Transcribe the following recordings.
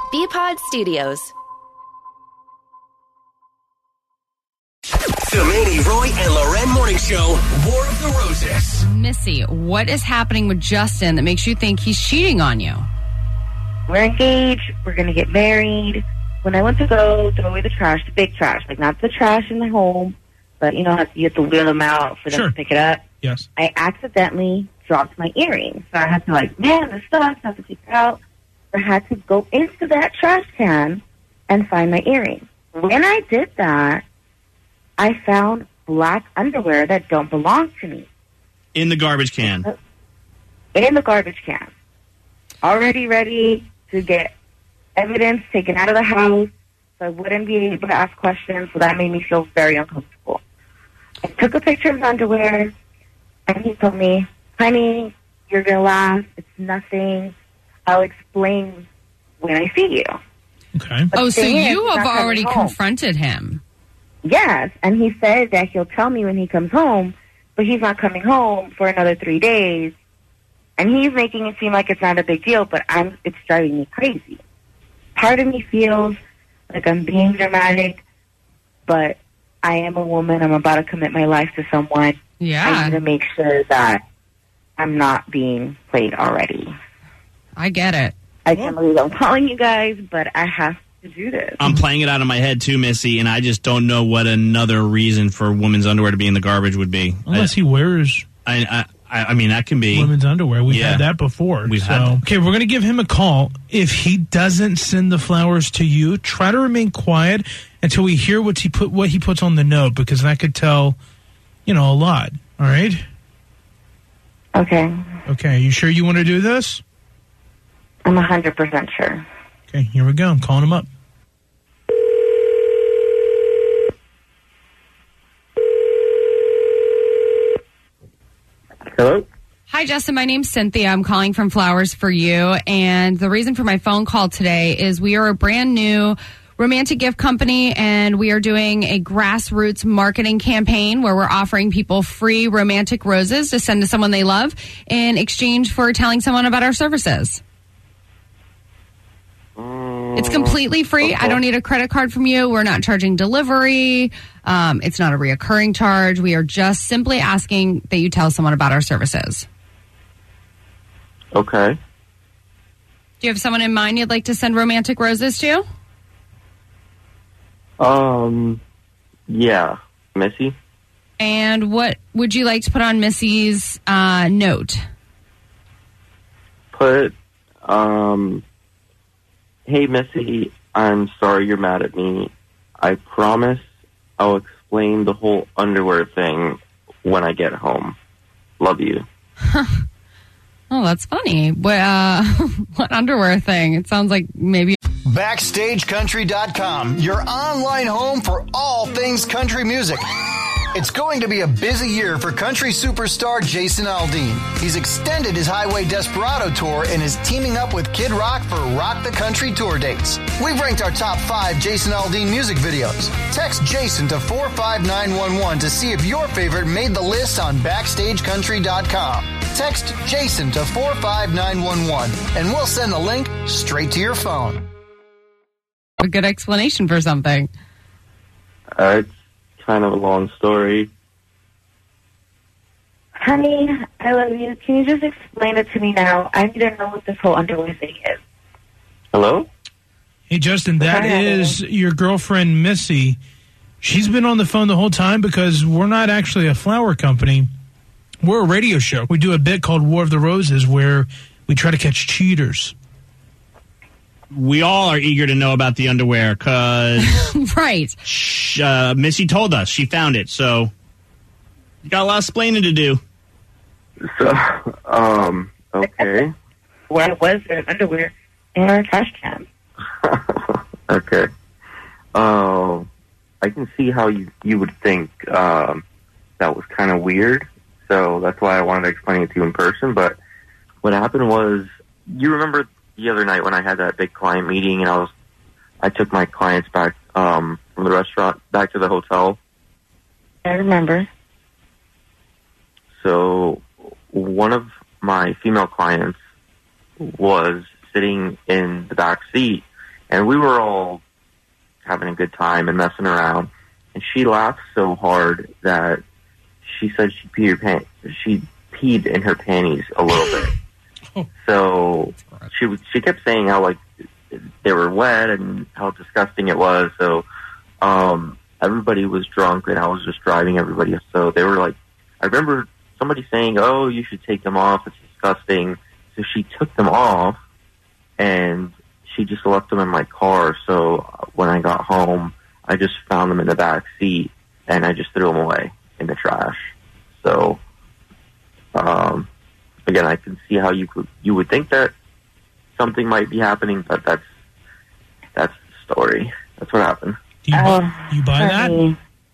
BPod Studios. The Manny, Roy, and Loren Morning Show, War of the Roses. Missy, what is happening with Justin that makes you think he's cheating on you? We're engaged. We're going to get married. When I went to go throw away the trash, the big trash, like not the trash in the home, but you know, you have to wheel them out for them to pick it up. Yes. I accidentally dropped my earrings. So I had to this sucks. I have to take it out. I had to go into that trash can and find my earrings. When I did that, I found black underwear that don't belong to me. In the garbage can? In the garbage can. Already ready to get evidence taken out of the house so I wouldn't be able to ask questions, so that made me feel very uncomfortable. I took a picture of the underwear, and he told me, honey, you're going to laugh. It's nothing. I'll explain when I see you. Okay. But so you have already home. confronted him. Yes, and he said that he'll tell me when he comes home, but he's not coming home for another 3 days. And he's making it seem like it's not a big deal, but it's driving me crazy. Part of me feels like I'm being dramatic, but I am a woman. I'm about to commit my life to someone. Yeah. I need to make sure that I'm not being played already. I get it. I can't believe I'm calling you guys, but I have to do this. I'm playing it out of my head too, Missy, and I just don't know what another reason for women's underwear to be in the garbage would be. Unless he wears... I mean, that can be women's underwear. We've had that before. Okay, we're going to give him a call. If he doesn't send the flowers to you, try to remain quiet until we hear what he puts on the note, because that could tell, a lot. All right? Okay. Okay, you sure you want to do this? I'm 100% sure. Okay, here we go. I'm calling him up. Hello? Hi, Justin. My name's Cynthia. I'm calling from Flowers for You. And the reason for my phone call today is we are a brand new romantic gift company, and we are doing a grassroots marketing campaign where we're offering people free romantic roses to send to someone they love in exchange for telling someone about our services. It's completely free. I don't need a credit card from you. We're not charging delivery. It's not a reoccurring charge. We are just simply asking that you tell someone about our services. Okay. Do you have someone in mind you'd like to send romantic roses to? Yeah. Missy? And what would you like to put on Missy's note? Put, hey, Missy, I'm sorry you're mad at me. I promise I'll explain the whole underwear thing when I get home. Love you. Oh, that's funny. What underwear thing? It sounds like maybe... BackstageCountry.com, your online home for all things country music. It's going to be a busy year for country superstar Jason Aldean. He's extended his Highway Desperado tour and is teaming up with Kid Rock for Rock the Country tour dates. We've ranked our top 5 Jason Aldean music videos. Text Jason to 45911 to see if your favorite made the list on BackstageCountry.com. Text Jason to 45911 and we'll send the link straight to your phone. A good explanation for something. It's kind of a long story. Honey, I love you. Can you just explain it to me now? I need to know what this whole underwear thing is. Hello? Hey, Justin, that is your girlfriend, Missy. She's been on the phone the whole time because we're not actually a flower company. We're a radio show. We do a bit called War of the Roses where we try to catch cheaters. We all are eager to know about the underwear because right. Missy told us she found it, so you got a lot of explaining to do. So, okay. Where was there underwear in our trash can? Okay. I can see how you would think that was kind of weird, so that's why I wanted to explain it to you in person. But what happened was, you remember the other night when I had that big client meeting and I took my clients back from the restaurant back to the hotel? I remember. So one of my female clients was sitting in the back seat, And we were all having a good time and messing around. And she laughed so hard that she said she peed in her panties a little bit. So she kept saying how like they were wet and how disgusting it was. So everybody was drunk and I was just driving everybody. So they were like, I remember somebody saying, "Oh, you should take them off. It's disgusting." So she took them off and she just left them in my car. So when I got home, I just found them in the back seat and I just threw them away in the trash. So, again, I can see how you would think that something might be happening, but that's the story. That's what happened. Do you buy that?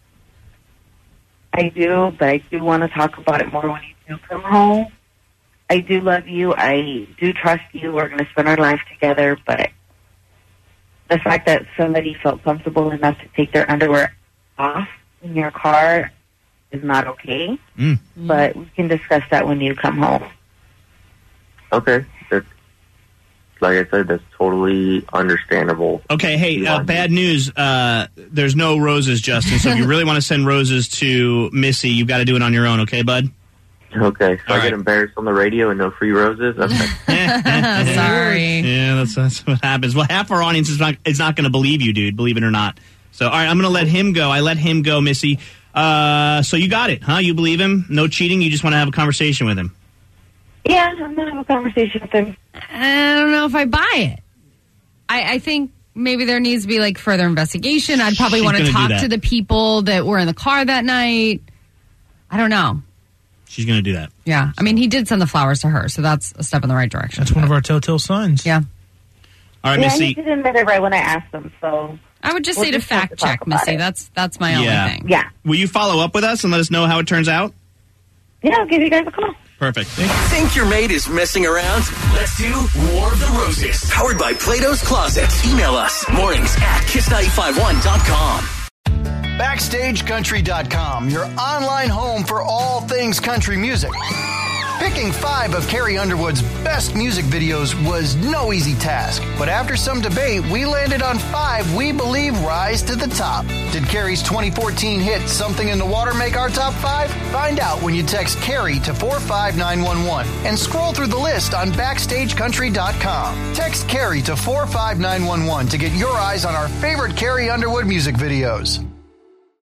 I do, but I do want to talk about it more when you do come home. I do love you. I do trust you. We're going to spend our life together, but the fact that somebody felt comfortable enough to take their underwear off in your car is not okay. But we can discuss that when you come home. Okay. Like I said, that's totally understandable. Okay, hey, bad news. There's no roses, Justin. So if you really want to send roses to Missy, you've got to do it on your own, okay, bud? Okay, so I get embarrassed on the radio and no free roses? Okay. Sorry. Yeah, that's what happens. Well, half our audience is not going to believe you, dude, believe it or not. So, all right, I'm going to let him go. I let him go, Missy. So you got it, huh? You believe him? No cheating? You just want to have a conversation with him? Yeah, I'm going to have a conversation with him. I don't know if I buy it. I think maybe there needs to be like further investigation. I'd probably want to talk to the people that were in the car that night. I don't know. She's going to do that. Yeah. I mean, he did send the flowers to her, so that's a step in the right direction. That's one of our telltale signs. Yeah. All right, yeah, Missy. he didn't admit it right when I asked him, so... I would just say to fact check, Missy. That's my only thing. Yeah. Will you follow up with us and let us know how it turns out? Yeah, I'll give you guys a call. Perfect. Think your mate is messing around? Let's do War of the Roses. Powered by Plato's Closet. Email us mornings@kiss951.com. BackstageCountry.com, your online home for all things country music. Picking 5 of Carrie Underwood's best music videos was no easy task, but after some debate, we landed on 5 we believe rise to the top. Did Carrie's 2014 hit Something in the Water make our top 5? Find out when you text Carrie to 45911 and scroll through the list on BackstageCountry.com. Text Carrie to 45911 to get your eyes on our favorite Carrie Underwood music videos.